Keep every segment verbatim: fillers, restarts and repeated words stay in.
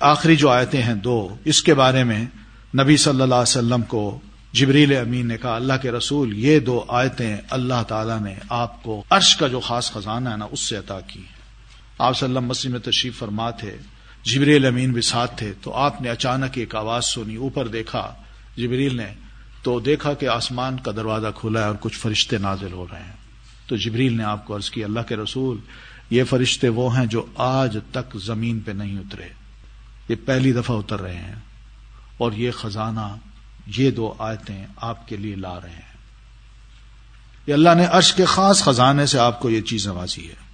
آخری جو آیتیں ہیں دو، اس کے بارے میں نبی صلی اللہ علیہ وسلم کو جبریل امین نے کہا اللہ کے رسول یہ دو آیتیں اللہ تعالیٰ نے آپ کو عرش کا جو خاص خزانہ ہے نا اس سے عطا کی. آپ صلی اللہ علیہ وسلم مسجد میں تشریف فرما تھے، جبریل امین بھی ساتھ تھے، تو آپ نے اچانک ایک آواز سنی، اوپر دیکھا جبریل نے تو دیکھا کہ آسمان کا دروازہ کھلا ہے اور کچھ فرشتے نازل ہو رہے ہیں. تو جبریل نے آپ کو عرض کی اللہ کے رسول یہ فرشتے وہ ہیں جو آج تک زمین پہ نہیں اترے، یہ پہلی دفعہ اتر رہے ہیں اور یہ خزانہ یہ دو آیتیں آپ کے لیے لا رہے ہیں. یہ اللہ نے عرش کے خاص خزانے سے آپ کو یہ چیز نوازی ہے.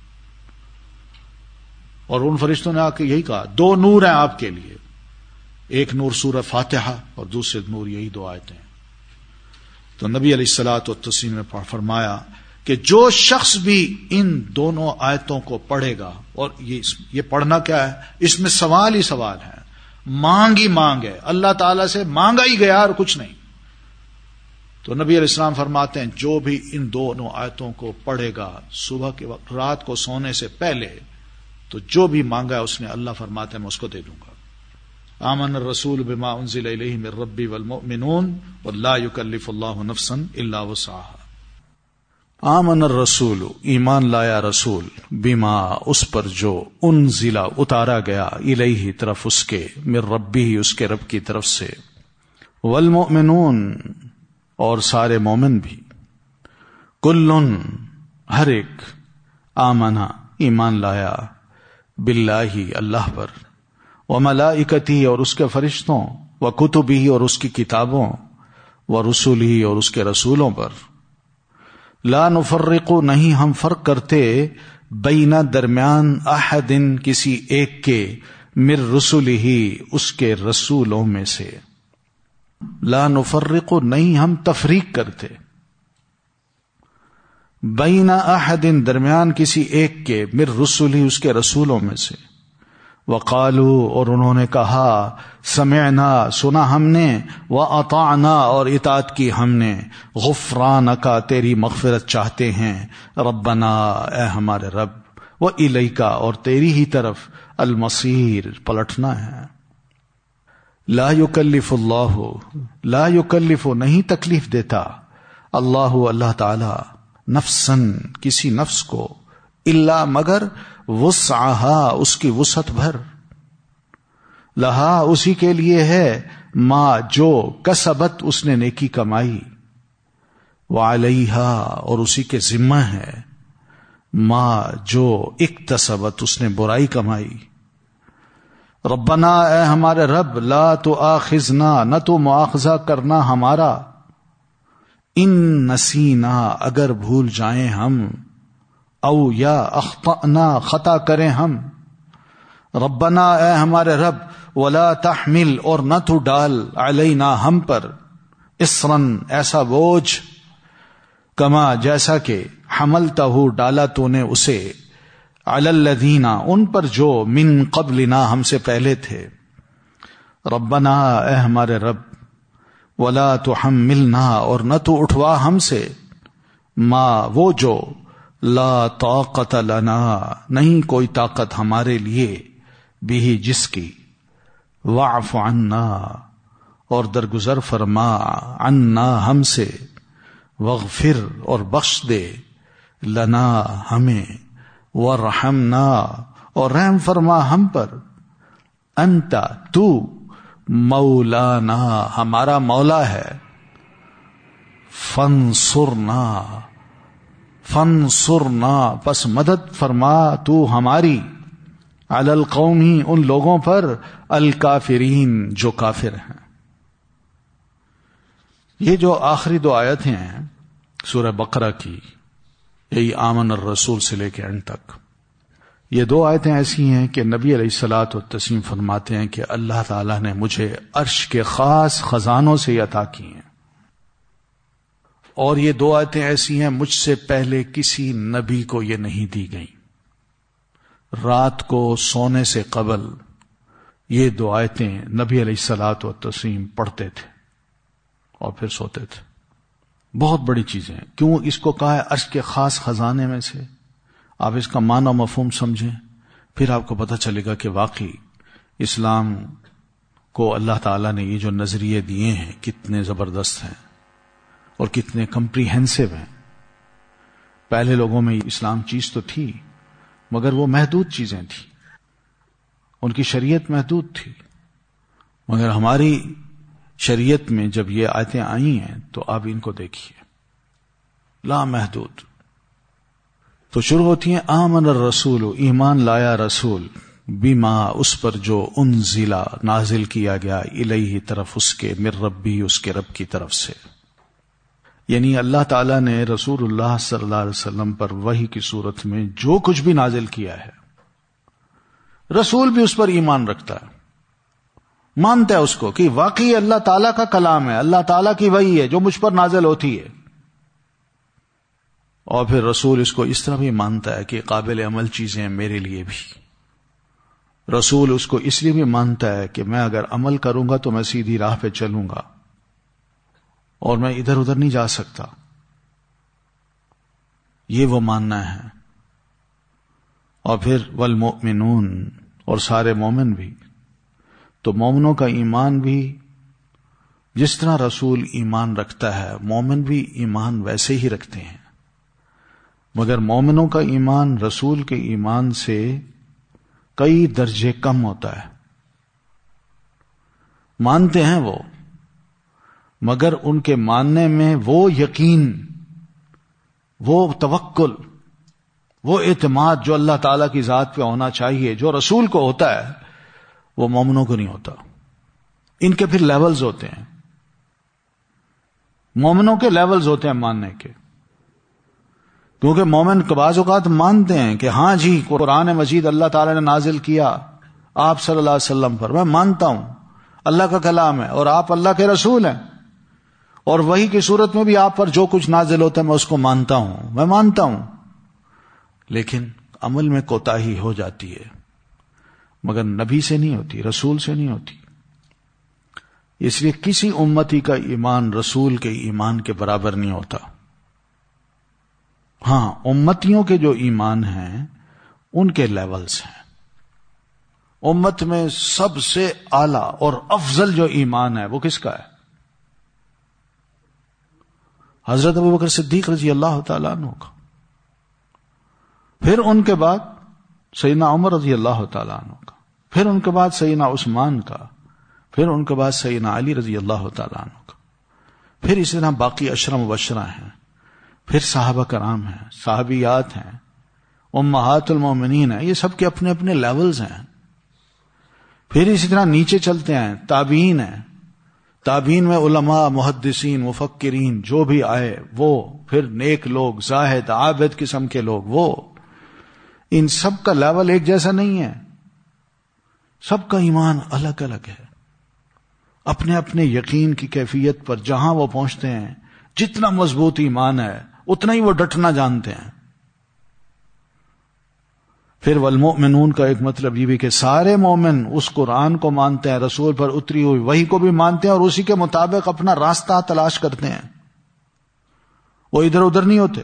اور ان فرشتوں نے آ کے یہی کہا دو نور ہیں آپ کے لیے، ایک نور سورہ فاتحہ اور دوسرے نور یہی دو آیتیں. تو نبی علیہ الصلوۃ والتسلیم نے فرمایا کہ جو شخص بھی ان دونوں آیتوں کو پڑھے گا، اور یہ یہ پڑھنا کیا ہے، اس میں سوال ہی سوال ہے، مانگ ہی مانگ ہے، اللہ تعالیٰ سے مانگا ہی گیا اور کچھ نہیں. تو نبی علیہ السلام فرماتے ہیں جو بھی ان دونوں آیتوں کو پڑھے گا صبح کے وقت رات کو سونے سے پہلے، تو جو بھی مانگا ہے اس نے اللہ فرماتے ہیں میں اس کو دے دوں گا. آمن الرسول بما انزل الیہ من ربی والمؤمنون ولا یکلف اللہ نفسا الا وسعها. آمن الرسول ایمان لایا رسول، بما اس پر جو انزل اتارا گیا، الیہ طرف اس کے، من ربی اس کے رب کی طرف سے، والمؤمنون اور سارے مومن بھی، کلن ہر ایک، آمنا ایمان لایا، باللہ اللہ پر، وملائکتی اور اس کے فرشتوں، وکتبی اور اس کی کتابوں، ورسلہ اور اس کے رسولوں پر، لا نفرق نہیں ہم فرق کرتے، بین درمیان احد کسی ایک کے، من رسلہ اس کے رسولوں میں سے، لا نفرق نہیں ہم تفریق کرتے، بین احد درمیان کسی ایک کے، من رسلہ اس کے رسولوں میں سے، وقالوا اور انہوں نے کہا، سمعنا سنا ہم نے، واطعنا اور اطاعت کی ہم نے، غفرانک تیری مغفرت چاہتے ہیں، ربنا اے ہمارے رب، والیک اور تیری ہی طرف، المصیر پلٹنا ہے. لا یکلف اللہ لا یکلف نہیں تکلیف دیتا، اللہ اللہ تعالی، نفسن کسی نفس کو، الا مگر، وسعها اس کی وسعت بھر، لہا اسی کے لیے ہے، ما جو کسبت اس نے نیکی کمائی، وعلیہا اور اسی کے ذمہ ہے، ما جو اکتسبت اس نے برائی کمائی. ربنا اے ہمارے رب، لا تؤاخذنا نہ تو مواخذہ کرنا ہمارا، ان نسینا اگر بھول جائیں ہم، او یا اخطأنا خطا کریں ہم. ربنا اے ہمارے رب، ولا تحمل اور نہ تو ڈال، علینا ہم پر، اسرن ایسا بوجھ، کما جیسا کہ، حملتہ ڈالا تو نے اسے، علی الذین ان پر جو، من قبلنا ہم سے پہلے تھے. ربنا اے ہمارے رب، ولا تحملنا اور نہ تو اٹھوا ہم سے، ما وہ جو، لا طاقت لنا نہیں کوئی طاقت ہمارے لیے، بھی جس کی، واعف عنا اور درگزر فرما، عنا ہم سے، واغفر اور بخش دے، لنا ہمیں، وارحمنا اور رحم فرما ہم پر، انت تو، مولانا ہمارا مولا ہے، فانصرنا فانصرنا پس مدد فرما تو ہماری، علی القوم ان لوگوں پر، الکافرین جو کافر ہیں. یہ جو آخری دو آیتیں ہیں سورہ بقرہ کی، یہی آمن الرسول سے لے کے اینڈ تک، یہ دو آیتیں ایسی ہیں کہ نبی علیہ الصلوۃ والتسلیم فرماتے ہیں کہ اللہ تعالیٰ نے مجھے عرش کے خاص خزانوں سے یہ عطا کی ہیں، اور یہ دو آیتیں ایسی ہیں مجھ سے پہلے کسی نبی کو یہ نہیں دی گئیں. رات کو سونے سے قبل یہ دو آیتیں نبی علیہ الصلوۃ والتسلیم پڑھتے تھے اور پھر سوتے تھے. بہت بڑی چیزیں ہیں. کیوں اس کو کہا ہے عرش کے خاص خزانے میں سے؟ آپ اس کا معنی و مفہوم سمجھیں، پھر آپ کو پتہ چلے گا کہ واقعی اسلام کو اللہ تعالیٰ نے یہ جو نظریے دیے ہیں کتنے زبردست ہیں اور کتنے کمپریہنسو ہیں. پہلے لوگوں میں اسلام چیز تو تھی مگر وہ محدود چیزیں تھیں، ان کی شریعت محدود تھی. مگر ہماری شریعت میں جب یہ آیتیں آئی ہیں تو آپ ان کو دیکھیے، لا محدود. تو شروع ہوتی ہیں آمن الرسول، ایمان لایا رسول، بما اس پر جو انزلا نازل کیا گیا، الیہ طرف اس کے، من ربی اس کے رب کی طرف سے. یعنی اللہ تعالیٰ نے رسول اللہ صلی اللہ علیہ وسلم پر وحی کی صورت میں جو کچھ بھی نازل کیا ہے، رسول بھی اس پر ایمان رکھتا ہے، مانتا ہے اس کو کہ واقعی اللہ تعالیٰ کا کلام ہے، اللہ تعالیٰ کی وحی ہے جو مجھ پر نازل ہوتی ہے. اور پھر رسول اس کو اس طرح بھی مانتا ہے کہ قابل عمل چیزیں میرے لیے بھی. رسول اس کو اس لیے بھی مانتا ہے کہ میں اگر عمل کروں گا تو میں سیدھی راہ پہ چلوں گا اور میں ادھر ادھر نہیں جا سکتا. یہ وہ ماننا ہے. اور پھر والمؤمنون، اور سارے مومن بھی. تو مومنوں کا ایمان بھی جس طرح رسول ایمان رکھتا ہے، مومن بھی ایمان ویسے ہی رکھتے ہیں. مگر مومنوں کا ایمان رسول کے ایمان سے کئی درجے کم ہوتا ہے. مانتے ہیں وہ، مگر ان کے ماننے میں وہ یقین، وہ توکل، وہ اعتماد جو اللہ تعالی کی ذات پہ ہونا چاہیے، جو رسول کو ہوتا ہے، وہ مومنوں کو نہیں ہوتا. ان کے پھر لیولز ہوتے ہیں، مومنوں کے لیولز ہوتے ہیں ماننے کے. کیونکہ مومن بعض اوقات مانتے ہیں کہ ہاں جی قرآن مجید اللہ تعالی نے نازل کیا آپ صلی اللہ علیہ وسلم پر، میں مانتا ہوں اللہ کا کلام ہے اور آپ اللہ کے رسول ہیں، اور وحی کی صورت میں بھی آپ پر جو کچھ نازل ہوتا ہے میں اس کو مانتا ہوں، میں مانتا ہوں. لیکن عمل میں کوتاہی ہو جاتی ہے، مگر نبی سے نہیں ہوتی، رسول سے نہیں ہوتی. اس لیے کسی امتی کا ایمان رسول کے ایمان کے برابر نہیں ہوتا. ہاں امتیوں کے جو ایمان ہیں ان کے لیولز ہیں. امت میں سب سے اعلی اور افضل جو ایمان ہے وہ کس کا ہے؟ حضرت ابوبکر صدیق رضی اللہ تعالیٰ عنہ کا. پھر ان کے بعد سیدنا عمر رضی اللہ تعالیٰ عنہ کا. پھر ان کے بعد سیدنا عثمان کا. پھر ان کے بعد سیدنا علی رضی اللہ تعالیٰ عنہ کا. پھر اسی طرح باقی عشرہ مبشرہ ہیں. پھر صحابہ کرام ہیں، صحابیات ہیں، امہات المومنین ہیں. یہ سب کے اپنے اپنے لیولز ہیں. پھر اسی طرح نیچے چلتے ہیں، تابعین ہیں. تابعین میں علماء، محدثین، مفکرین جو بھی آئے وہ، پھر نیک لوگ، زاہد، عابد قسم کے لوگ وہ. ان سب کا لیول ایک جیسا نہیں ہے، سب کا ایمان الگ الگ ہے. اپنے اپنے یقین کی کیفیت پر جہاں وہ پہنچتے ہیں، جتنا مضبوط ایمان ہے اتنا ہی وہ ڈٹنا جانتے ہیں. پھر والمؤمنون کا ایک مطلب یہ بھی کہ سارے مومن اس قرآن کو مانتے ہیں، رسول پر اتری ہوئی وحی کو بھی مانتے ہیں اور اسی کے مطابق اپنا راستہ تلاش کرتے ہیں، وہ ادھر ادھر نہیں ہوتے.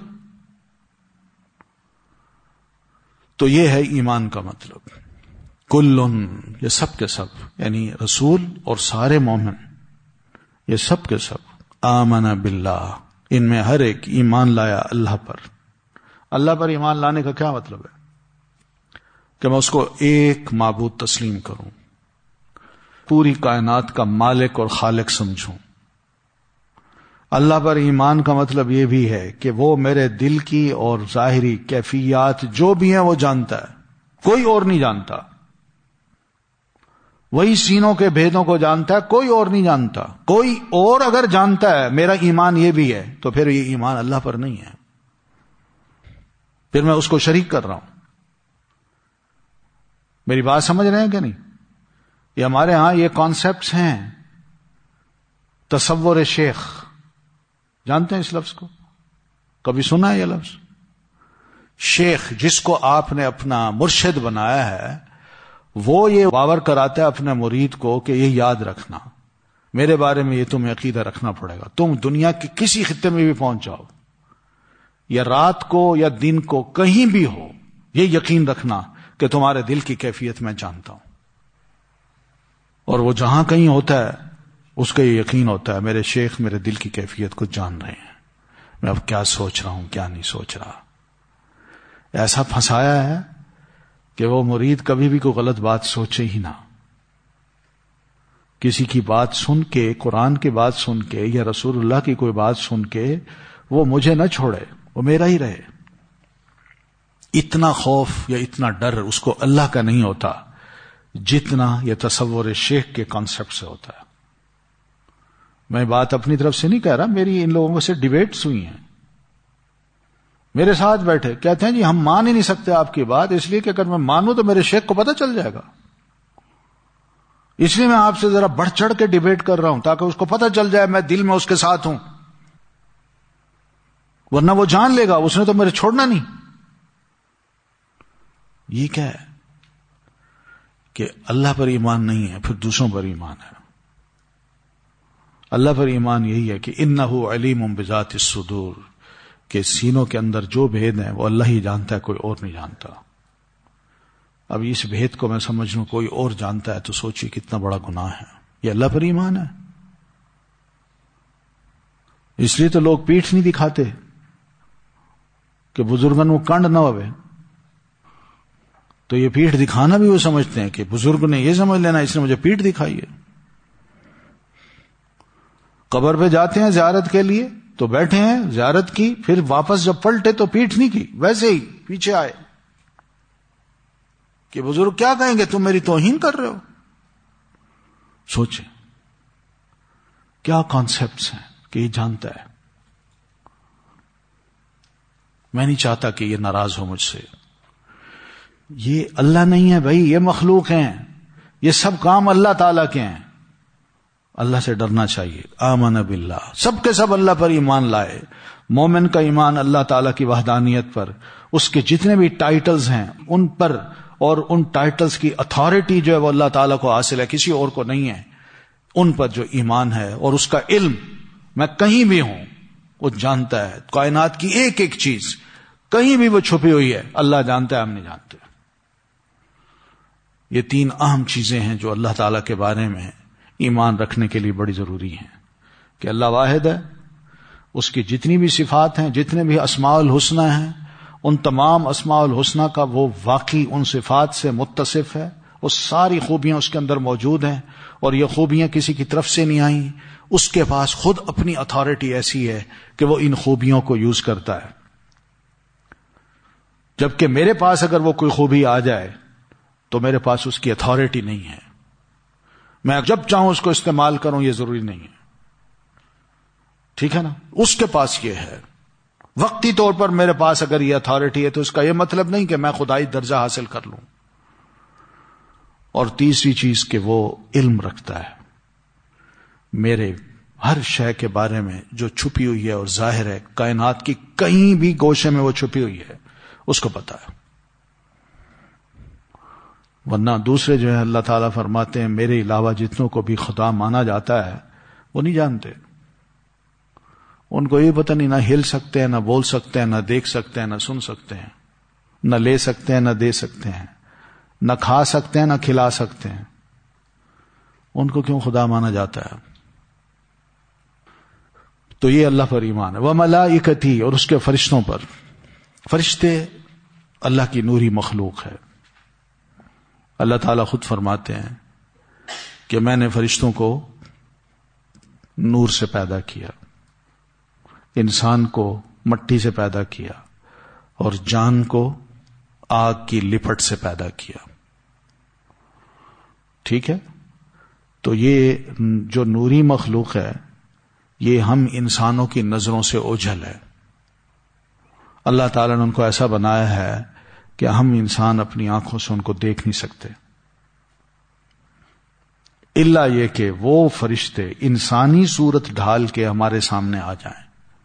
تو یہ ہے ایمان کا مطلب. کلن، یہ سب کے سب، یعنی رسول اور سارے مومن، یہ سب کے سب آمن باللہ، ان میں ہر ایک ایمان لایا اللہ پر. اللہ پر ایمان لانے کا کیا مطلب ہے؟ کہ میں اس کو ایک معبود تسلیم کروں، پوری کائنات کا مالک اور خالق سمجھوں. اللہ پر ایمان کا مطلب یہ بھی ہے کہ وہ میرے دل کی اور ظاہری کیفیات جو بھی ہیں وہ جانتا ہے، کوئی اور نہیں جانتا. وہی سینوں کے بھیدوں کو جانتا ہے، کوئی اور نہیں جانتا. کوئی اور اگر جانتا ہے میرا ایمان یہ بھی ہے تو پھر یہ ایمان اللہ پر نہیں ہے، پھر میں اس کو شریک کر رہا ہوں. میری بات سمجھ رہے ہیں کہ نہیں؟ یہ ہمارے ہاں یہ کانسیپٹس ہیں. تصور شیخ، جانتے ہیں اس لفظ کو؟ کبھی سنا ہے یہ لفظ؟ شیخ جس کو آپ نے اپنا مرشد بنایا ہے وہ یہ باور کراتا ہے اپنے مرید کو کہ یہ یاد رکھنا، میرے بارے میں یہ تمہیں عقیدہ رکھنا پڑے گا. تم دنیا کے کسی خطے میں بھی پہنچ جاؤ، یا رات کو یا دن کو کہیں بھی ہو، یہ یقین رکھنا کہ تمہارے دل کی کیفیت میں جانتا ہوں. اور وہ جہاں کہیں ہوتا ہے اس کا یہ یقین ہوتا ہے میرے شیخ میرے دل کی کیفیت کو جان رہے ہیں، میں اب کیا سوچ رہا ہوں کیا نہیں سوچ رہا. ایسا پھنسایا ہے کہ وہ مرید کبھی بھی کوئی غلط بات سوچے ہی نہ. کسی کی بات سن کے، قرآن کی بات سن کے یا رسول اللہ کی کوئی بات سن کے وہ مجھے نہ چھوڑے، وہ میرا ہی رہے. اتنا خوف یا اتنا ڈر اس کو اللہ کا نہیں ہوتا جتنا یہ تصور شیخ کے کانسیپٹ سے ہوتا ہے. میں بات اپنی طرف سے نہیں کہہ رہا، میری ان لوگوں سے ڈیبیٹس ہوئی ہیں، میرے ساتھ بیٹھے کہتے ہیں جی ہم مان ہی نہیں سکتے آپ کی بات، اس لیے کہ اگر میں مانوں تو میرے شیخ کو پتہ چل جائے گا، اس لیے میں آپ سے ذرا بڑھ چڑھ کے ڈیبیٹ کر رہا ہوں تاکہ اس کو پتہ چل جائے میں دل میں اس کے ساتھ ہوں، ورنہ وہ جان لے گا اس نے تو میرے چھوڑنا نہیں. یہ کیا ہے کہ اللہ پر ایمان نہیں ہے پھر دوسروں پر ایمان ہے. اللہ پر ایمان یہی ہے کہ انہ علیم بذات الصدور، کہ سینوں کے اندر جو بھید ہیں وہ اللہ ہی جانتا ہے، کوئی اور نہیں جانتا. اب اس بھید کو میں سمجھ لوں کوئی اور جانتا ہے تو سوچیے کتنا بڑا گناہ ہے. یہ اللہ پر ایمان ہے. اس لیے تو لوگ پیٹھ نہیں دکھاتے کہ بزرگن وہ کنڈ نہ ہوئے، تو یہ پیٹھ دکھانا بھی وہ سمجھتے ہیں کہ بزرگ نے یہ سمجھ لینا اس نے مجھے پیٹھ دکھائی ہے. قبر پہ جاتے ہیں زیارت کے لیے تو بیٹھے ہیں زیارت کی، پھر واپس جب پلٹے تو پیٹھ نہیں کی، ویسے ہی پیچھے آئے کہ بزرگ کیا کہیں گے تم میری توہین کر رہے ہو. سوچیں کیا کانسیپٹس ہیں کہ یہ جانتا ہے. میں نہیں چاہتا کہ یہ ناراض ہو مجھ سے. یہ اللہ نہیں ہے بھائی، یہ مخلوق ہیں، یہ سب کام اللہ تعالیٰ کے ہیں. اللہ سے ڈرنا چاہیے. آمن باللہ، سب کے سب اللہ پر ایمان لائے. مومن کا ایمان اللہ تعالیٰ کی وحدانیت پر، اس کے جتنے بھی ٹائٹلز ہیں ان پر، اور ان ٹائٹلز کی اتھارٹی جو ہے وہ اللہ تعالیٰ کو حاصل ہے، کسی اور کو نہیں ہے. ان پر جو ایمان ہے اور اس کا علم، میں کہیں بھی ہوں وہ جانتا ہے. کائنات کی ایک ایک چیز کہیں بھی وہ چھپی ہوئی ہے اللہ جانتا ہے، ہم نہیں جانتے. یہ تین اہم چیزیں ہیں جو اللہ تعالیٰ کے بارے میں ایمان رکھنے کے لیے بڑی ضروری ہیں. کہ اللہ واحد ہے، اس کی جتنی بھی صفات ہیں، جتنے بھی اسماء الحسنى ہیں، ان تمام اسماء الحسنى کا وہ واقعی ان صفات سے متصف ہے. وہ ساری خوبیاں اس کے اندر موجود ہیں اور یہ خوبیاں کسی کی طرف سے نہیں آئیں. اس کے پاس خود اپنی اتھارٹی ایسی ہے کہ وہ ان خوبیوں کو یوز کرتا ہے. جبکہ میرے پاس اگر وہ کوئی خوبی آ جائے تو میرے پاس اس کی اتھارٹی نہیں ہے. میں جب چاہوں اس کو استعمال کروں یہ ضروری نہیں ہے. ٹھیک ہے نا؟ اس کے پاس یہ ہے. وقتی طور پر میرے پاس اگر یہ اتھارٹی ہے تو اس کا یہ مطلب نہیں کہ میں خدائی درجہ حاصل کر لوں. اور تیسری چیز کہ وہ علم رکھتا ہے میرے ہر شے کے بارے میں جو چھپی ہوئی ہے اور ظاہر ہے. کائنات کی کہیں بھی گوشے میں وہ چھپی ہوئی ہے اس کو پتا ہے. ورنہ دوسرے جو ہے اللہ تعالیٰ فرماتے ہیں میرے علاوہ جتنوں کو بھی خدا مانا جاتا ہے وہ نہیں جانتے. ان کو یہ پتہ نہیں، نہ ہل سکتے ہیں، نہ بول سکتے ہیں، نہ دیکھ سکتے ہیں، نہ سن سکتے ہیں، نہ لے سکتے ہیں، نہ دے سکتے ہیں، نہ کھا سکتے ہیں، نہ کھلا سکتے ہیں. ان کو کیوں خدا مانا جاتا ہے؟ تو یہ اللہ پر ایمان ہے. وَمَلَائِكَتِهِ، اور اس کے فرشتوں پر. فرشتے اللہ کی نوری مخلوق ہے. اللہ تعالیٰ خود فرماتے ہیں کہ میں نے فرشتوں کو نور سے پیدا کیا، انسان کو مٹی سے پیدا کیا، اور جان کو آگ کی لپٹ سے پیدا کیا. ٹھیک ہے؟ تو یہ جو نوری مخلوق ہے یہ ہم انسانوں کی نظروں سے اوجھل ہے. اللہ تعالیٰ نے ان کو ایسا بنایا ہے کہ ہم انسان اپنی آنکھوں سے ان کو دیکھ نہیں سکتے، الا یہ کہ وہ فرشتے انسانی صورت ڈھال کے ہمارے سامنے آ جائیں.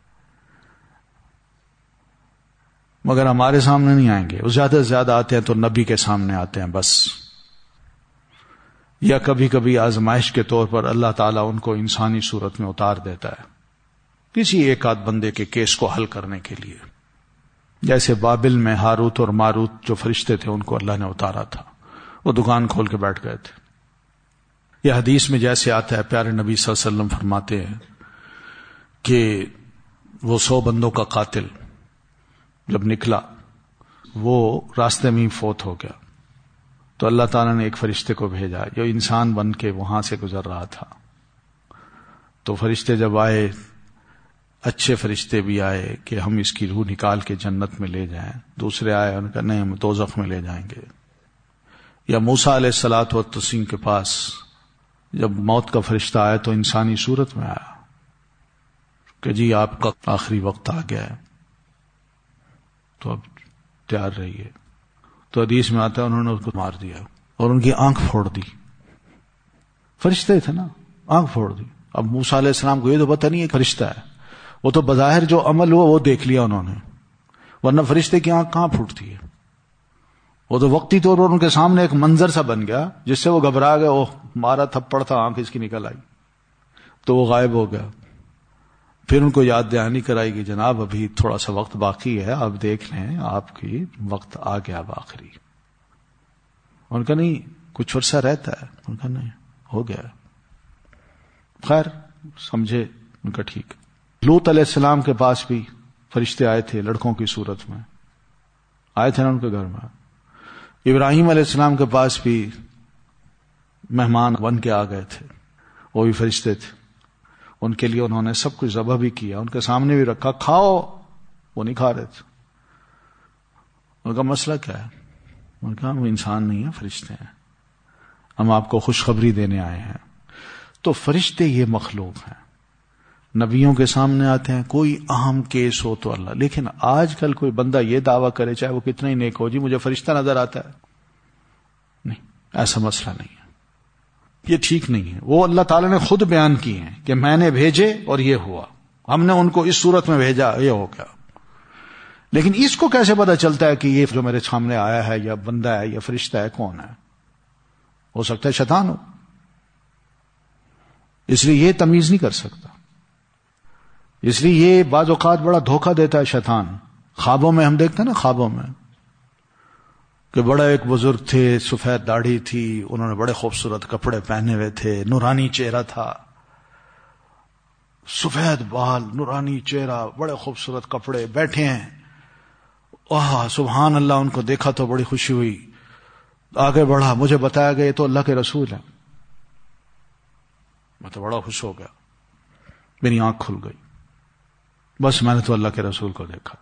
مگر ہمارے سامنے نہیں آئیں گے. وہ زیادہ سے زیادہ آتے ہیں تو نبی کے سامنے آتے ہیں بس، یا کبھی کبھی آزمائش کے طور پر اللہ تعالیٰ ان کو انسانی صورت میں اتار دیتا ہے کسی ایک آدھ بندے کے کیس کو حل کرنے کے لیے. جیسے بابل میں ہاروت اور ماروت جو فرشتے تھے ان کو اللہ نے اتارا تھا، وہ دکان کھول کے بیٹھ گئے تھے. یہ حدیث میں جیسے آتا ہے، پیارے نبی صلی اللہ علیہ وسلم فرماتے ہیں کہ وہ سو بندوں کا قاتل جب نکلا وہ راستے میں ہی فوت ہو گیا، تو اللہ تعالیٰ نے ایک فرشتے کو بھیجا جو انسان بن کے وہاں سے گزر رہا تھا. تو فرشتے جب آئے، اچھے فرشتے بھی آئے کہ ہم اس کی روح نکال کے جنت میں لے جائیں، دوسرے آئے ان کا نہیں ہم دوزخ میں لے جائیں گے. یا موسیٰ علیہ الصلوۃ والتسلیم کے پاس جب موت کا فرشتہ آیا تو انسانی صورت میں آیا کہ جی آپ کا آخری وقت آ گیا ہے تو اب تیار رہیے. تو حدیث میں آتا ہے انہوں نے اس کو مار دیا اور ان کی آنکھ پھوڑ دی. فرشتے تھے نا، آنکھ پھوڑ دی. اب موسیٰ علیہ السلام کو یہ تو پتہ نہیں ہے فرشتہ ہے، وہ تو بظاہر جو عمل ہوا وہ دیکھ لیا انہوں نے، ورنہ فرشتے کی آنکھ کہاں پھوٹتی ہے. وہ تو وقتی طور پر ان کے سامنے ایک منظر سا بن گیا جس سے وہ گھبرا گئے، اوہ مارا تھپڑ تھا، آنکھ اس کی نکل آئی، تو وہ غائب ہو گیا. پھر ان کو یاد دہانی کرائی کہ جناب ابھی تھوڑا سا وقت باقی ہے، آپ دیکھ لیں آپ کی وقت آ گیا اب آخری. ان کا نہیں کچھ عرصہ رہتا ہے، ان کا نہیں ہو گیا. خیر سمجھے ان کا ٹھیک. لوط علیہ السلام کے پاس بھی فرشتے آئے تھے لڑکوں کی صورت میں، آئے تھے نا ان کے گھر میں. ابراہیم علیہ السلام کے پاس بھی مہمان بن کے آ گئے تھے، وہ بھی فرشتے تھے. ان کے لیے انہوں نے سب کچھ ذبح بھی کیا، ان کے سامنے بھی رکھا، کھاؤ، وہ نہیں کھا رہے تھے. ان کا مسئلہ کیا ہے؟ ان کا ہم انسان نہیں ہیں، فرشتے ہیں، ہم آپ کو خوشخبری دینے آئے ہیں. تو فرشتے یہ مخلوق ہیں، نبیوں کے سامنے آتے ہیں، کوئی اہم کیس ہو تو اللہ. لیکن آج کل کوئی بندہ یہ دعویٰ کرے چاہے وہ کتنا ہی نیک ہو، جی مجھے فرشتہ نظر آتا ہے، نہیں، ایسا مسئلہ نہیں ہے، یہ ٹھیک نہیں ہے. وہ اللہ تعالیٰ نے خود بیان کی ہیں کہ میں نے بھیجے اور یہ ہوا، ہم نے ان کو اس صورت میں بھیجا، یہ ہو گیا. لیکن اس کو کیسے پتا چلتا ہے کہ یہ جو میرے سامنے آیا ہے یا بندہ ہے یا فرشتہ ہے کون ہے؟ ہو سکتا ہے شیطان ہو، اس لیے یہ تمیز نہیں کر سکتا. اس لیے یہ بعض اوقات بڑا دھوکہ دیتا ہے شیطان. خوابوں میں ہم دیکھتے ہیں نا، خوابوں میں کہ بڑا ایک بزرگ تھے، سفید داڑھی تھی، انہوں نے بڑے خوبصورت کپڑے پہنے ہوئے تھے، نورانی چہرہ تھا، سفید بال، نورانی چہرہ، بڑے خوبصورت کپڑے، بیٹھے ہیں. واہ سبحان اللہ، ان کو دیکھا تو بڑی خوشی ہوئی. آگے بڑھا، مجھے بتایا گیا یہ تو اللہ کے رسول ہیں. میں تو بڑا خوش ہو گیا، میری آنکھ کھل گئی، بس میں نے تو اللہ کے رسول کو دیکھا.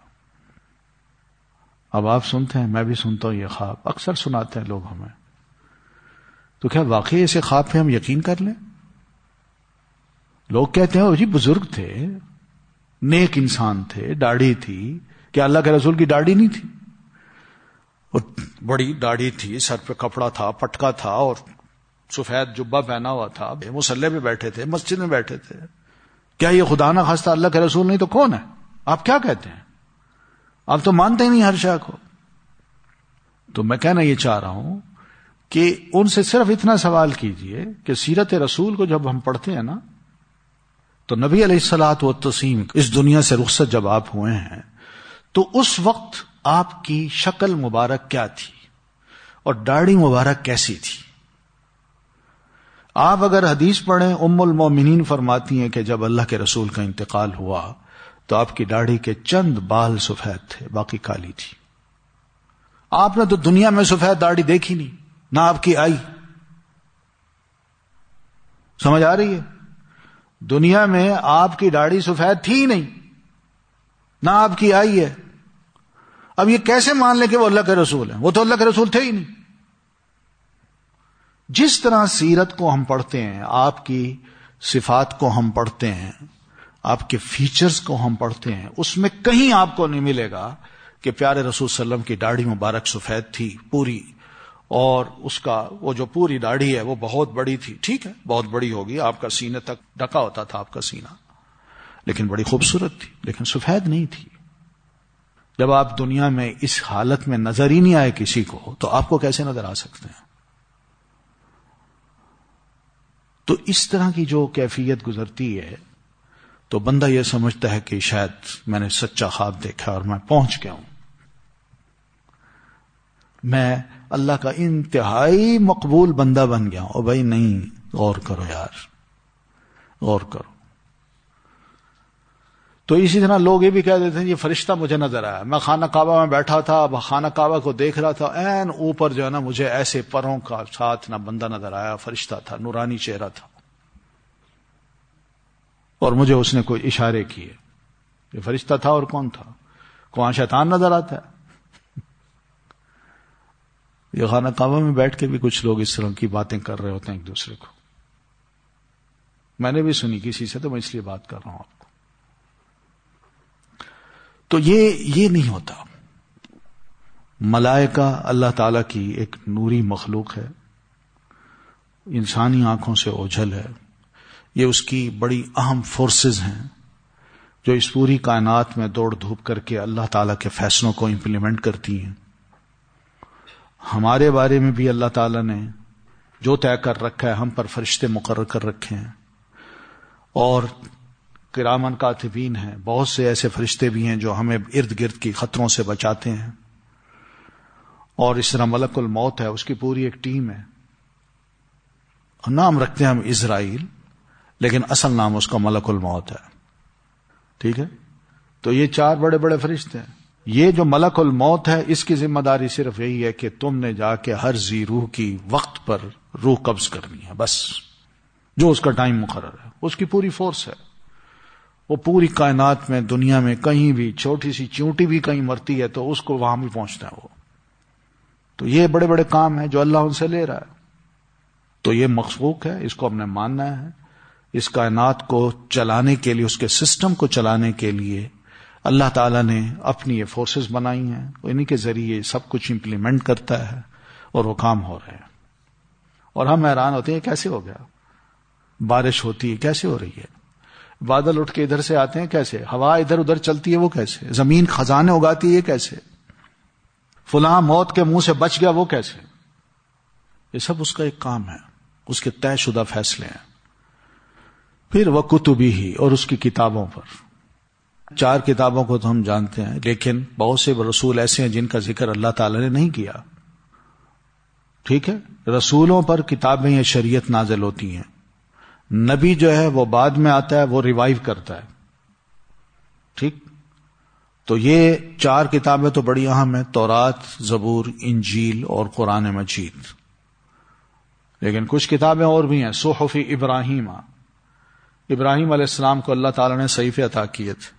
اب آپ سنتے ہیں، میں بھی سنتا ہوں، یہ خواب اکثر سناتے ہیں لوگ ہمیں. تو کیا واقعی ایسے خواب پہ ہم یقین کر لیں؟ لوگ کہتے ہیں جی بزرگ تھے، نیک انسان تھے، داڑھی تھی. کیا اللہ کے رسول کی داڑھی نہیں تھی؟ اور بڑی داڑھی تھی، سر پہ کپڑا تھا، پٹکا تھا، اور سفید جبہ پہنا ہوا تھا، مصلی پہ بیٹھے تھے، مسجد میں بیٹھے تھے. کیا یہ خدا نہ خواستہ اللہ کے رسول نہیں تو کون ہے؟ آپ کیا کہتے ہیں؟ آپ تو مانتے ہی نہیں ہر شے کو. تو میں کہنا یہ چاہ رہا ہوں کہ ان سے صرف اتنا سوال کیجئے کہ سیرت رسول کو جب ہم پڑھتے ہیں نا، تو نبی علیہ الصلوۃ والتسلیم اس دنیا سے رخصت جب آپ ہوئے ہیں تو اس وقت آپ کی شکل مبارک کیا تھی اور داڑھی مبارک کیسی تھی؟ آپ اگر حدیث پڑھیں، ام المومنین فرماتی ہیں کہ جب اللہ کے رسول کا انتقال ہوا تو آپ کی داڑھی کے چند بال سفید تھے، باقی کالی تھی. آپ نے تو دنیا میں سفید داڑھی دیکھی نہیں، نہ آپ کی آئی. سمجھ آ رہی ہے؟ دنیا میں آپ کی داڑھی سفید تھی ہی نہیں، نہ آپ کی آئی ہے. اب یہ کیسے مان لیں کہ وہ اللہ کے رسول ہیں؟ وہ تو اللہ کے رسول تھے ہی نہیں. جس طرح سیرت کو ہم پڑھتے ہیں، آپ کی صفات کو ہم پڑھتے ہیں، آپ کے فیچرز کو ہم پڑھتے ہیں، اس میں کہیں آپ کو نہیں ملے گا کہ پیارے رسول صلی اللہ علیہ وسلم کی داڑھی مبارک سفید تھی پوری، اور اس کا وہ جو پوری داڑھی ہے وہ بہت بڑی تھی. ٹھیک ہے بہت بڑی ہوگی، آپ کا سینے تک ڈھکا ہوتا تھا آپ کا سینہ، لیکن بڑی خوبصورت تھی، لیکن سفید نہیں تھی. جب آپ دنیا میں اس حالت میں نظر ہی نہیں آئے کسی کو، تو آپ کو کیسے نظر آ سکتے ہیں؟ تو اس طرح کی جو کیفیت گزرتی ہے تو بندہ یہ سمجھتا ہے کہ شاید میں نے سچا خواب دیکھا اور میں پہنچ گیا ہوں، میں اللہ کا انتہائی مقبول بندہ بن گیا ہوں. اور بھائی نہیں، غور کرو یار، غور کرو. تو اسی طرح لوگ یہ بھی کہہ دیتے ہیں یہ فرشتہ مجھے نظر آیا، میں خانہ کعبہ میں بیٹھا تھا، اب خانہ کعبہ کو دیکھ رہا تھا، این اوپر جو ہے نا مجھے ایسے پروں کا ساتھ نہ بندہ نظر آیا، فرشتہ تھا، نورانی چہرہ تھا، اور مجھے اس نے کوئی اشارے کیے. یہ فرشتہ تھا اور کون تھا؟ کون شیطان نظر آتا ہے؟ یہ خانہ کعبہ میں بیٹھ کے بھی کچھ لوگ اس طرح کی باتیں کر رہے ہوتے ہیں ایک دوسرے کو. میں نے بھی سنی کسی سے، تو میں اس لیے بات کر رہا ہوں آپ کو. تو یہ یہ نہیں ہوتا. ملائکہ اللہ تعالی کی ایک نوری مخلوق ہے، انسانی آنکھوں سے اوجھل ہے. یہ اس کی بڑی اہم فورسز ہیں جو اس پوری کائنات میں دوڑ دھوپ کر کے اللہ تعالی کے فیصلوں کو امپلیمنٹ کرتی ہیں. ہمارے بارے میں بھی اللہ تعالی نے جو طے کر رکھا ہے، ہم پر فرشتے مقرر کر رکھے ہیں، اور کرامن کاتبین ہیں، بہت سے ایسے فرشتے بھی ہیں جو ہمیں ارد گرد کی خطروں سے بچاتے ہیں. اور اس طرح ملک الموت ہے، اس کی پوری ایک ٹیم ہے. نام رکھتے ہیں ہم اسرائیل، لیکن اصل نام اس کا ملک الموت ہے. ٹھیک ہے؟ تو یہ چار بڑے بڑے فرشتے ہیں. یہ جو ملک الموت ہے، اس کی ذمہ داری صرف یہی ہے کہ تم نے جا کے ہر ذی روح کی وقت پر روح قبض کرنی ہے، بس. جو اس کا ٹائم مقرر ہے، اس کی پوری فورس ہے. وہ پوری کائنات میں، دنیا میں کہیں بھی چھوٹی سی چونٹی بھی کہیں مرتی ہے تو اس کو وہاں بھی پہنچتا ہے وہ. تو یہ بڑے بڑے کام ہیں جو اللہ ان سے لے رہا ہے. تو یہ مخلوق ہے، اس کو ہم نے ماننا ہے. اس کائنات کو چلانے کے لیے، اس کے سسٹم کو چلانے کے لیے اللہ تعالیٰ نے اپنی یہ فورسز بنائی ہیں، انہی کے ذریعے سب کچھ امپلیمنٹ کرتا ہے اور وہ کام ہو رہے ہیں. اور ہم حیران ہوتے ہیں کیسے ہو گیا. بارش ہوتی ہے کیسے ہو رہی ہے، بادل اٹھ کے ادھر سے آتے ہیں کیسے، ہوا ادھر ادھر چلتی ہے وہ کیسے، زمین خزانے اگاتی ہے کیسے، فلاں موت کے منہ سے بچ گیا وہ کیسے. یہ سب اس کا ایک کام ہے، اس کے طے شدہ فیصلے ہیں. پھر وہ کتبی ہی، اور اس کی کتابوں پر. چار کتابوں کو تو ہم جانتے ہیں، لیکن بہت سے رسول ایسے ہیں جن کا ذکر اللہ تعالی نے نہیں کیا. ٹھیک ہے؟ رسولوں پر کتابیں یا شریعت نازل ہوتی ہیں. نبی جو ہے وہ بعد میں آتا ہے، وہ ریوائیو کرتا ہے. ٹھیک؟ تو یہ چار کتابیں تو بڑی اہم ہیں، تورات، زبور، انجیل اور قرآن مجید. لیکن کچھ کتابیں اور بھی ہیں. صحف ابراہیم، ابراہیم علیہ السلام کو اللہ تعالی نے صحیفے عطا کیے تھے.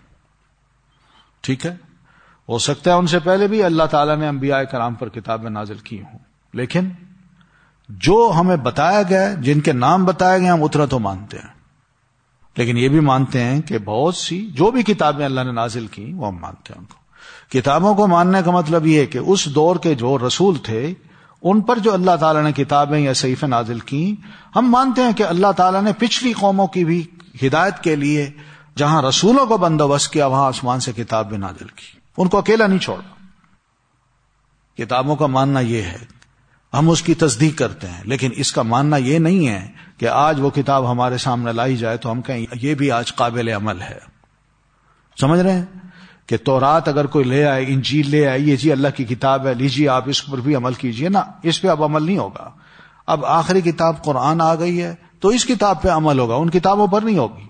ٹھیک ہے؟ ہو سکتا ہے ان سے پہلے بھی اللہ تعالی نے انبیاء کرام پر کتابیں نازل کی ہوں، لیکن جو ہمیں بتایا گیا ہے، جن کے نام بتائے گئے ہم اتنا تو مانتے ہیں. لیکن یہ بھی مانتے ہیں کہ بہت سی جو بھی کتابیں اللہ نے نازل کی وہ ہم مانتے ہیں. ان کو کتابوں کو ماننے کا مطلب یہ ہے کہ اس دور کے جو رسول تھے ان پر جو اللہ تعالیٰ نے کتابیں یا صحیفے نازل کی، ہم مانتے ہیں کہ اللہ تعالیٰ نے پچھلی قوموں کی بھی ہدایت کے لیے جہاں رسولوں کو بندوبست کیا، وہاں آسمان سے کتاب بھی نازل کی. ان کو اکیلا نہیں چھوڑا. کتابوں کا ماننا یہ ہے، ہم اس کی تصدیق کرتے ہیں، لیکن اس کا ماننا یہ نہیں ہے کہ آج وہ کتاب ہمارے سامنے لائی جائے تو ہم کہیں یہ بھی آج قابل عمل ہے. سمجھ رہے ہیں کہ تورات اگر کوئی لے آئے، انجیل لے آئے، یہ جی اللہ کی کتاب ہے، لیجیے آپ اس پر بھی عمل کیجیے. نا، اس پہ اب عمل نہیں ہوگا. اب آخری کتاب قرآن آ گئی ہے تو اس کتاب پہ عمل ہوگا، ان کتابوں پر نہیں ہوگی.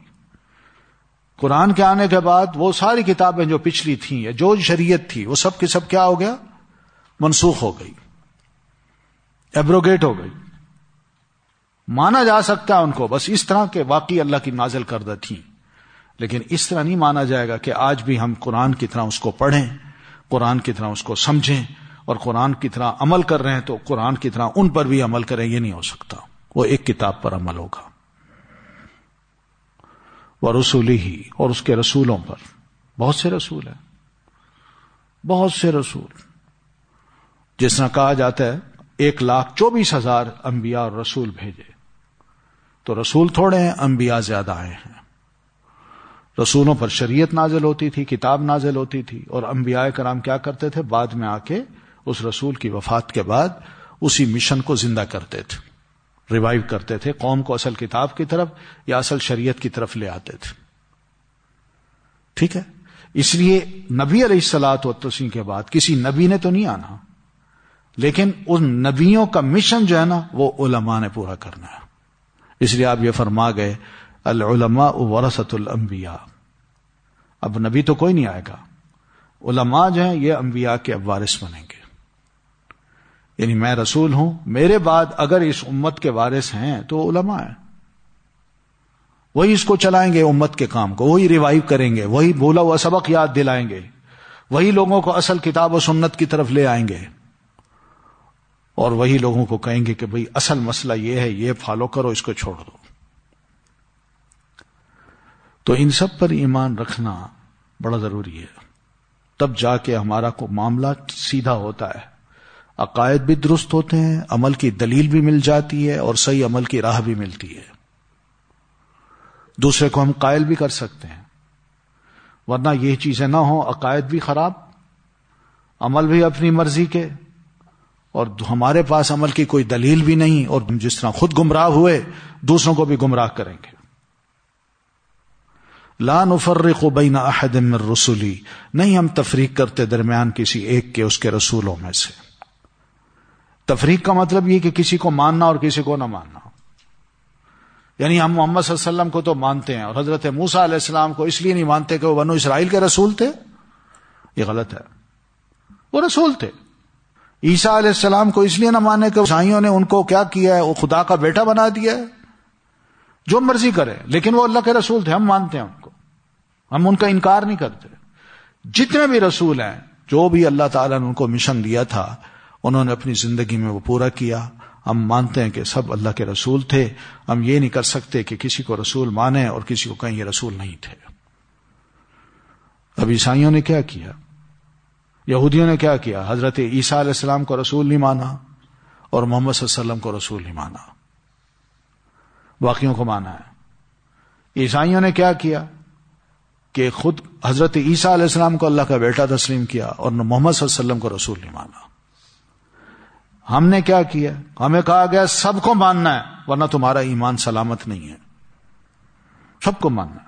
قرآن کے آنے کے بعد وہ ساری کتابیں جو پچھلی تھیں یا جو شریعت تھی وہ سب کی سب کیا ہو گیا؟ منسوخ ہو گئی، ایبروگیٹ ہو گئی. مانا جا سکتا ہے ان کو بس اس طرح کہ واقعی اللہ کی نازل کردہ تھیں، لیکن اس طرح نہیں مانا جائے گا کہ آج بھی ہم قرآن کی طرح اس کو پڑھیں، قرآن کی طرح اس کو سمجھیں اور قرآن کی طرح عمل کر رہے ہیں تو قرآن کی طرح ان پر بھی عمل کریں. یہ نہیں ہو سکتا. وہ ایک کتاب پر عمل ہوگا. وَرُسُلِهِ ہی، اور اس کے رسولوں پر. بہت سے رسول ہیں، بہت سے رسول. جس طرح کہا جاتا ہے ایک لاکھ چوبیس ہزار انبیاء اور رسول بھیجے، تو رسول تھوڑے ہیں، انبیاء زیادہ آئے ہیں. رسولوں پر شریعت نازل ہوتی تھی، کتاب نازل ہوتی تھی، اور انبیاء کرام کیا کرتے تھے؟ بعد میں آ کے اس رسول کی وفات کے بعد اسی مشن کو زندہ کرتے تھے، ریوائیو کرتے تھے، قوم کو اصل کتاب کی طرف یا اصل شریعت کی طرف لے آتے تھے. ٹھیک ہے؟ اس لیے نبی علیہ الصلوۃ والتسلیم کے بعد کسی نبی نے تو نہیں آنا، لیکن ان نبیوں کا مشن جو ہے نا وہ علماء نے پورا کرنا ہے. اس لیے آپ یہ فرما گئے العلماء ورثۃ الانبیاء. اب نبی تو کوئی نہیں آئے گا، علماء جو ہیں یہ انبیاء کے اب وارث بنیں گے. یعنی میں رسول ہوں، میرے بعد اگر اس امت کے وارث ہیں تو علماء ہیں. وہی اس کو چلائیں گے، امت کے کام کو وہی ریوائیو کریں گے، وہی بھولا ہوا سبق یاد دلائیں گے، وہی لوگوں کو اصل کتاب و سنت کی طرف لے آئیں گے، اور وہی لوگوں کو کہیں گے کہ بھئی اصل مسئلہ یہ ہے، یہ فالو کرو، اس کو چھوڑ دو. تو ان سب پر ایمان رکھنا بڑا ضروری ہے، تب جا کے ہمارا کو معاملہ سیدھا ہوتا ہے، عقائد بھی درست ہوتے ہیں، عمل کی دلیل بھی مل جاتی ہے، اور صحیح عمل کی راہ بھی ملتی ہے، دوسرے کو ہم قائل بھی کر سکتے ہیں. ورنہ یہ چیزیں نہ ہوں، عقائد بھی خراب، عمل بھی اپنی مرضی کے، اور ہمارے پاس عمل کی کوئی دلیل بھی نہیں، اور جس طرح خود گمراہ ہوئے دوسروں کو بھی گمراہ کریں گے. لا نفرق بین احد من رسلی، نہیں ہم تفریق کرتے درمیان کسی ایک کے اس کے رسولوں میں سے. تفریق کا مطلب یہ کہ کسی کو ماننا اور کسی کو نہ ماننا. یعنی ہم محمد صلی اللہ علیہ وسلم کو تو مانتے ہیں، اور حضرت موسیٰ علیہ السلام کو اس لیے نہیں مانتے کہ وہ بنو اسرائیل کے رسول تھے. یہ غلط ہے، وہ رسول تھے. عیسیٰ علیہ السلام کو اس لیے نہ مانے کہ عیسائیوں نے ان کو کیا کیا ہے، وہ خدا کا بیٹا بنا دیا ہے. جو مرضی کرے، لیکن وہ اللہ کے رسول تھے، ہم مانتے ہیں ان کو، ہم ان کا انکار نہیں کرتے. جتنے بھی رسول ہیں، جو بھی اللہ تعالیٰ نے ان کو مشن دیا تھا، انہوں نے اپنی زندگی میں وہ پورا کیا. ہم مانتے ہیں کہ سب اللہ کے رسول تھے. ہم یہ نہیں کر سکتے کہ کسی کو رسول مانیں اور کسی کو کہیں یہ رسول نہیں تھے. اب عیسائیوں نے کیا کیا، یہودیوں نے کیا کیا؟ حضرت عیسیٰ علیہ السلام کو رسول نہیں مانا اور محمد صلی اللہ علیہ وسلم کو رسول نہیں مانا، باقیوں کو مانا ہے. عیسائیوں نے کیا کیا کہ خود حضرت عیسیٰ علیہ السلام کو اللہ کا بیٹا تسلیم کیا اور محمد صلی اللہ علیہ وسلم کو رسول نہیں مانا. ہم نے کیا کیا؟ ہمیں کہا گیا سب کو ماننا ہے ورنہ تمہارا ایمان سلامت نہیں ہے، سب کو ماننا ہے.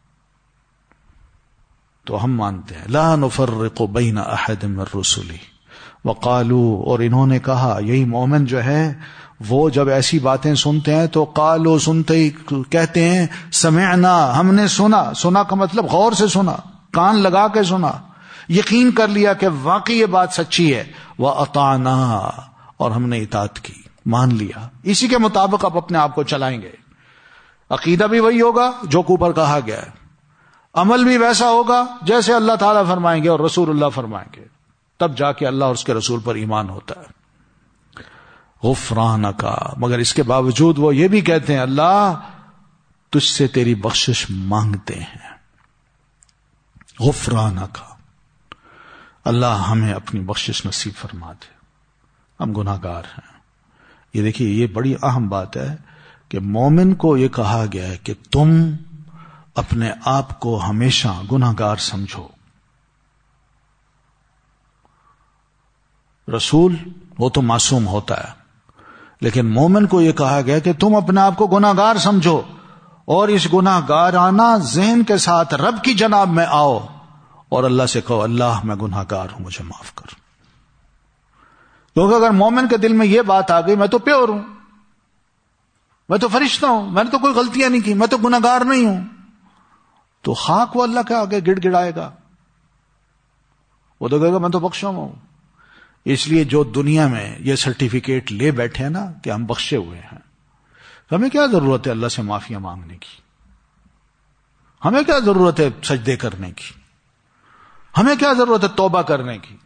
تو ہم مانتے ہیں لا نفرق بین احد من رسلی وقالوا، اور انہوں نے کہا، یہی مومن جو ہے وہ جب ایسی باتیں سنتے ہیں تو قالوا، سنتے ہی کہتے ہیں سمعنا، ہم نے سنا. سنا کا مطلب غور سے سنا، کان لگا کے سنا، یقین کر لیا کہ واقعی یہ بات سچی ہے. وَأَطَعْنَا، اور ہم نے اطاعت کی، مان لیا. اسی کے مطابق آپ اپنے آپ کو چلائیں گے. عقیدہ بھی وہی ہوگا جو اوپر کہا گیا ہے، عمل بھی ویسا ہوگا جیسے اللہ تعالیٰ فرمائیں گے اور رسول اللہ فرمائیں گے. تب جا کے اللہ اور اس کے رسول پر ایمان ہوتا ہے. غفرانک، مگر اس کے باوجود وہ یہ بھی کہتے ہیں اللہ تجھ سے تیری بخشش مانگتے ہیں. غفرانک، اللہ ہمیں اپنی بخشش نصیب فرما دے، ہم گناہ گار ہیں. یہ دیکھیے، یہ بڑی اہم بات ہے کہ مومن کو یہ کہا گیا ہے کہ تم اپنے آپ کو ہمیشہ گناہ گار سمجھو. رسول وہ تو معصوم ہوتا ہے، لیکن مومن کو یہ کہا گیا کہ تم اپنے آپ کو گناہ گار سمجھو، اور اس گناہ گارانہ ذہن کے ساتھ رب کی جناب میں آؤ اور اللہ سے کہو اللہ میں گناہ گار ہوں، مجھے معاف کر. کیونکہ اگر مومن کے دل میں یہ بات آ گئی میں تو پیور ہوں، میں تو فرشتہ ہوں، میں نے تو کوئی غلطیاں نہیں کی، میں تو گناہ گار نہیں ہوں، تو خاک وہ اللہ کے آگے گڑ گڑائے گا. وہ تو کہے گا میں تو بخشا ہوں. اس لیے جو دنیا میں یہ سرٹیفکیٹ لے بیٹھے ہیں نا کہ ہم بخشے ہوئے ہیں، ہمیں کیا ضرورت ہے اللہ سے معافیاں مانگنے کی؟ ہمیں کیا ضرورت ہے سجدے کرنے کی؟ ہمیں کیا ضرورت ہے توبہ کرنے کی؟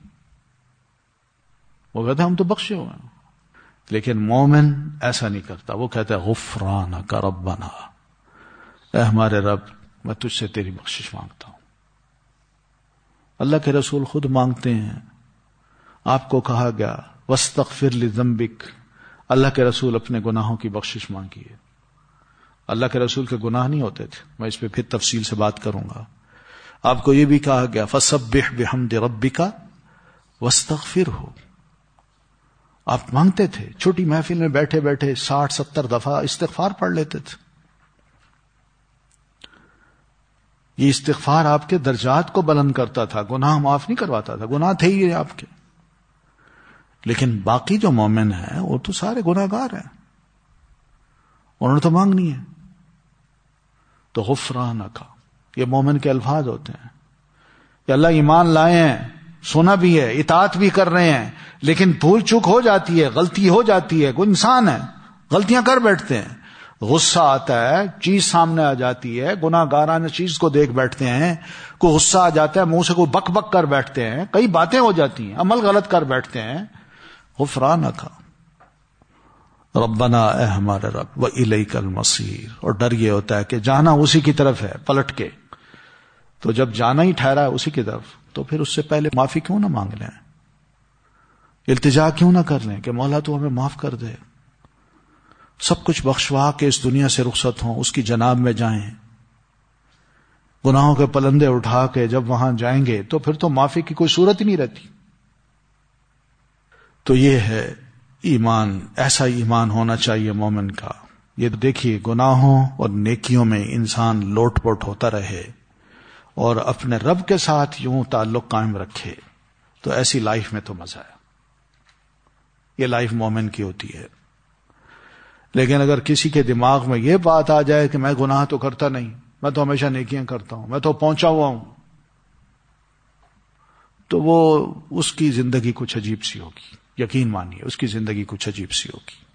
وہ کہتے ہیں ہم تو بخشے ہوئے ہیں. لیکن مومن ایسا نہیں کرتا، وہ کہتا ہے غفرانک ربنا، اے ہمارے رب میں تجھ سے تیری بخشش مانگتا ہوں. اللہ کے رسول خود مانگتے ہیں. آپ کو کہا گیا واستغفر لذنبک، اللہ کے رسول اپنے گناہوں کی بخشش مانگیے. اللہ کے رسول کے گناہ نہیں ہوتے تھے، میں اس پہ پھر تفصیل سے بات کروں گا. آپ کو یہ بھی کہا گیا فسبح بحمد ربک واستغفرہ. آپ مانگتے تھے، چھوٹی محفل میں بیٹھے بیٹھے ساٹھ ستر دفعہ استغفار پڑھ لیتے تھے. یہ استغفار آپ کے درجات کو بلند کرتا تھا، گناہ معاف نہیں کرواتا تھا، گناہ تھے ہی آپ کے. لیکن باقی جو مومن ہیں وہ تو سارے گناہ گار ہیں. انہوں نے تو مانگنی ہے. تو غفرانک، یہ مومن کے الفاظ ہوتے ہیں کہ اللہ ایمان لائے ہیں، سنا بھی ہے، اطاعت بھی کر رہے ہیں، لیکن بھول چوک ہو جاتی ہے، غلطی ہو جاتی ہے، کوئی انسان ہے، غلطیاں کر بیٹھتے ہیں، غصہ آتا ہے، چیز سامنے آ جاتی ہے، گناہ گارانہ چیز کو دیکھ بیٹھتے ہیں، کوئی غصہ آ جاتا ہے، منہ سے کوئی بک بک کر بیٹھتے ہیں، کئی باتیں ہو جاتی ہیں، عمل غلط کر بیٹھتے ہیں. غفرانک ربنا، اے ہمارے رب، وإلیک المصیر، اور ڈر یہ ہوتا ہے کہ جانا اسی کی طرف ہے پلٹ کے. تو جب جانا ہی ٹھہرا ہے اسی کی طرف، تو پھر اس سے پہلے معافی کیوں نہ مانگ لیں، التجا کیوں نہ کر لیں کہ مولا تو ہمیں معاف کر دے، سب کچھ بخشوا کے اس دنیا سے رخصت ہوں، اس کی جناب میں جائیں. گناہوں کے پلندے اٹھا کے جب وہاں جائیں گے تو پھر تو معافی کی کوئی صورت ہی نہیں رہتی. تو یہ ہے ایمان، ایسا ایمان ہونا چاہیے مومن کا. یہ دیکھیے، گناہوں اور نیکیوں میں انسان لوٹ پوٹ ہوتا رہے اور اپنے رب کے ساتھ یوں تعلق قائم رکھے تو ایسی لائف میں تو مزہ ہے. یہ لائف مومن کی ہوتی ہے. لیکن اگر کسی کے دماغ میں یہ بات آ جائے کہ میں گناہ تو کرتا نہیں، میں تو ہمیشہ نیکیاں کرتا ہوں، میں تو پہنچا ہوا ہوں، تو وہ اس کی زندگی کچھ عجیب سی ہوگی. یقین مانیے اس کی زندگی کچھ عجیب سی ہوگی.